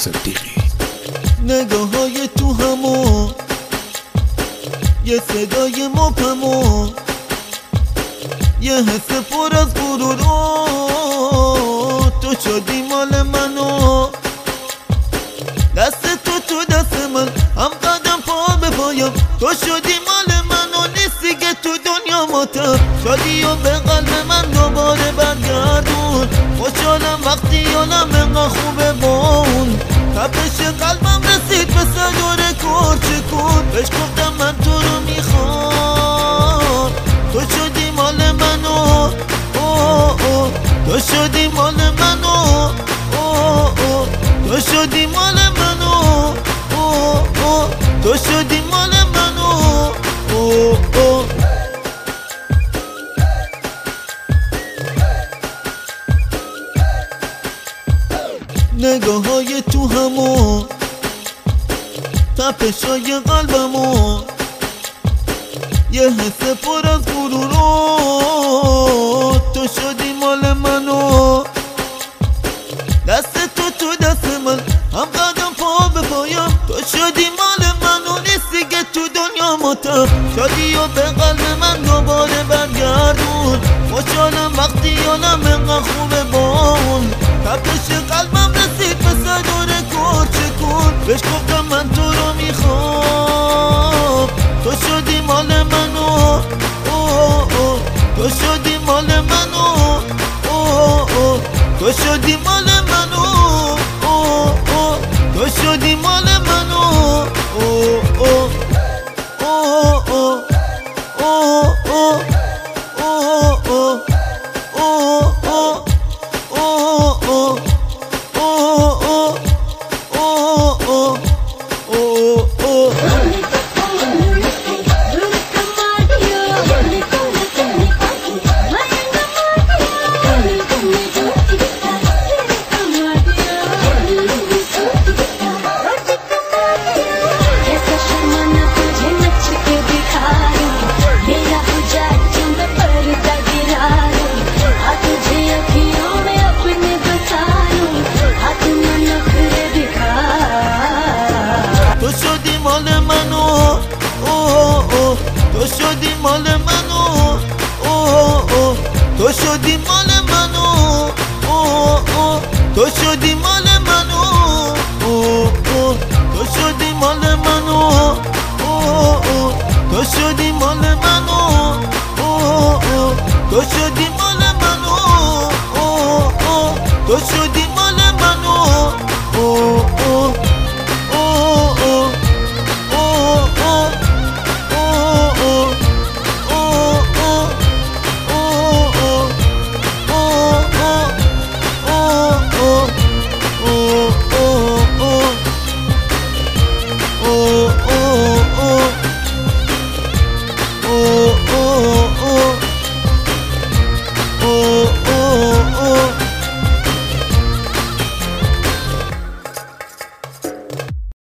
صدیقی. نگاه های تو همو یه صدای مبهمو یه حس پر از غرور تو شدی مال منو دست تو دست من هم قدم پا به پایم تو شدی مال منو نیستی که تو دنیا ماتم شدی و به قلب من دوباره برگردون خوشحالم وقتی حالم انقدر خوبه با اون تپش قلبم رسید به صدور کن بهش گفتم من تو رو میخوام تو شدی مال منو تو شدی مال منو تو شدی مال منو تو شدی مال منو نگاه های تو همو تپش های قلبمو یه حس پر از غرور تو شدی مال منو دست تو دست من هم قدم پا به پایم تو شدی مال منو نیستی که تو دنیا ماتم شدی و به قلب من دوباره برگردون خوشحالم وقتی حالم انقدر خوبه با اون تپش قلبم رسید به صدور کن بهش گفتم من تو رو میخوام تو شدی مال منو تو شدی مال منو تو شدی مال منو تو شدی مال منو تو شدی مال منو تو شدی مال منو تو شدی مال منو تو شدی مال منو تو شدی مال منو تو شدی مال منو تو شدی